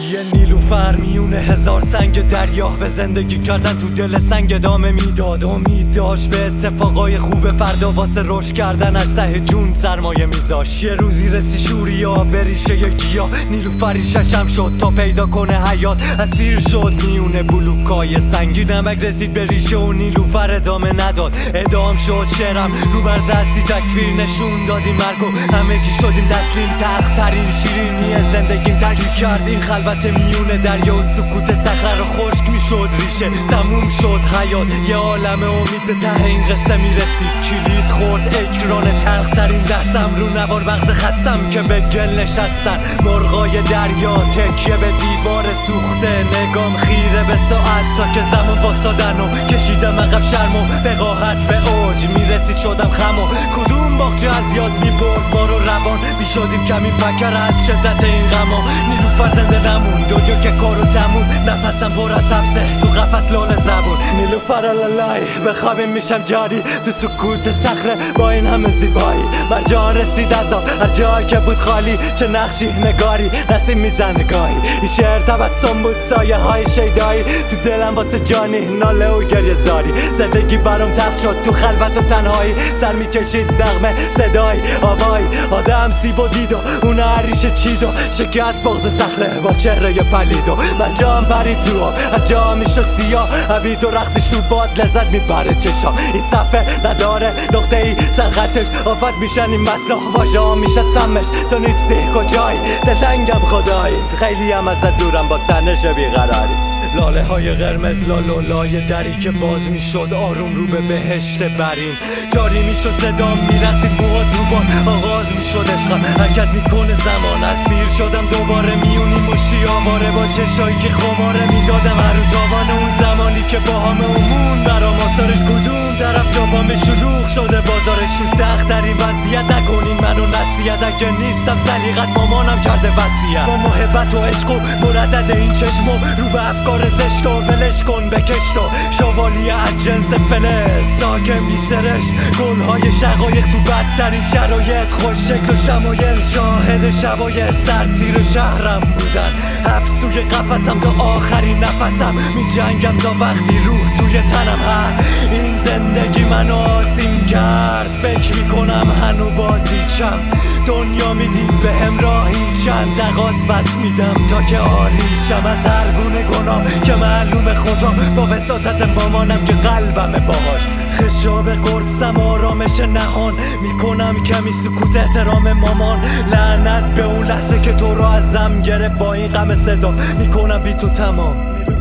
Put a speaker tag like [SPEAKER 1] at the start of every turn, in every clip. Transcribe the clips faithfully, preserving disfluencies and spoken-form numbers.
[SPEAKER 1] یه نیلوفر میونه هزار سنگ دریا، به زندگی کردن تو دل سنگ ادامه میداد. امید داشت به اتفاقای خوب فردا، واسه رشد کردن از ته جون سرمایه میذاش. یه روزی رسی شوریا به ریشه یه گیا، نیلوفری ششم شد تا پیدا کنه حیات. اسیر شد میونه بلوکای سنگی، نمک رسید به ریشه و نیلوفر ادامه نداد. ادام شد شعرم رو بر زستی تکفیر نشون دادیم مرگو همگی شدیم تسلیم. تخت ترین شیرینی زندگیم ترکیب کرد این خلوت میونه دریا و سکوت صخره رو خشک میشد ریشه. تموم شد حیات، یه عالم امید به ته این قصه میرسید. کلید خورد اکران تلخ ترین دستم، رو نوار مغز خستم که به گل نشستن. مرغای دریا تکیه به دیوار سوخته، نگام خیره به ساعت تا که زمان واسادن و کشیدم عقب شرم و وقاحت به اوج میرسید. شدم خم و کدوم باغچه از یاد میبرد ما رو روان میشدیم کمی پکر از شدت این غما. نیلوفر زنده نمون دو جا که کارو تموم، نفسم پر از حبسه تو قفس لال زبون. نیلوفر الالای بخوابیم میشم جاری تو سکوت صخره با این همه زیبایی. مرجان رسید از آب هر جایی که بود خالی، چه نقشی نگاری نسیم میزنه گاهی. این شعر تبسم بود سایه های شیدایی، تو دلم واسه جانی ناله و گریه زاری. زندگی برام تخت شد تو خلوت و تنهایی، سر میکشید نغمه صدای آوایی. آدم سیب و دید و اون عریش چید و شکست بغض صخره با چهره پلید و مرجان پرید تو آب هر جا میشه سیاه. عبید و رقصش تو باد لذت میبره چشام. این صفحه نداره نقطه ای سرخطش، آفت میشن این متنا واژه‌ها میشه سمش. تو نیستی کجایی دلتنگم خدایی، خیلی هم ازت دورم با تنش بیقراری. لاله های قرمز لالولای دری که باز میشد آروم رو به بهشت برین. جاری میشد صدام میرقصید موهات رو باد، آغاز میشد عشقم حرکت میکنه زمان. اسیر شدم دوباره میونی مشی آواره با چشایی که خماره میدادم هر رو تاوان اون زمانی که با همه امون برام آثارش کدوم طرف جوام شلوغ شده بازارش. تو سخت ترین وضعیت نکنین منو نصیحت، اگه نیستم سلیقت مامانم کرده وصیت. با محبت و عشق و مردد این چشم و رو به افکار زشت و ولش کن بکشت و شوالی از جنس فلز ساکن بی سرشت. گلهای شقایق تو بدترین شرایط، خوش شکل و شمایل شاهد شبای سرد زیر شهرم بودن. حبسوی قفسم تا آخرین نفسم، می جنگم تا وقتی روح توی تنم. ها این زندگی منو آسیم کرد، فکر میکنم هنو بازیچم. دنیا میدید به همراهی چند تقاس بس میدم تا که آریشم از هر گونه گناه که معلوم خدا. با وساطت مامانم که قلبمه باهاش، خشاب قرصم آرامش نهان میکنم کمی سکوت احترام مامان. لعنت به اون لحظه که تو رو ازم گرفت، با این غم صدا میکنم بی تو تمام.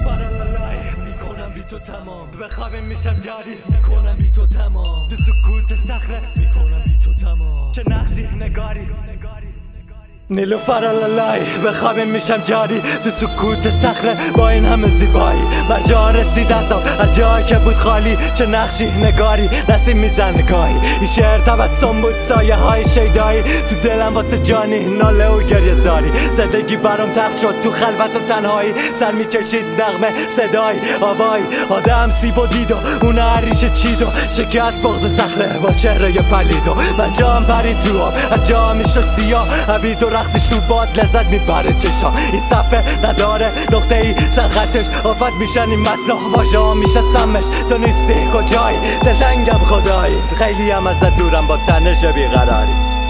[SPEAKER 1] میکنم بی تو تمام، بخوابیم میشم جاری میکنم بی تو تمام. تو سکوت صخره میکنم بی تو تمام، چه نقشی نگاری. نیلوفر الالای بخوابیم میشم جاری تو سکوت صخره با این همه زیبایی. مرجان رسید از آب هر جایی که بود خالی، چه نقشی نگاری نسیم میزنه گاهی. این شعر تبسم بود سایه های شیدایی، تو دلم واسه جانی ناله و گریه زاری. زندگی برام تخت شد تو خلوت و تنهایی، سر میکشید نغمه صدای آوایی. آدم سیب و دید و اون عریش چید و شکست بغض صخره با چهره پلید و مرجان پرید تو آب هر جا میشه سیاه. عبید و رقصش تو باد لذت میبره چشام. این صفحه نداره نقطه ای سرخطش، آفت میشن این متنا واژه‌ها میشه سمش. تو نیستی کجایی دلتنگم خدایی، خیلی هم ازت دورم با تنش بیقراری.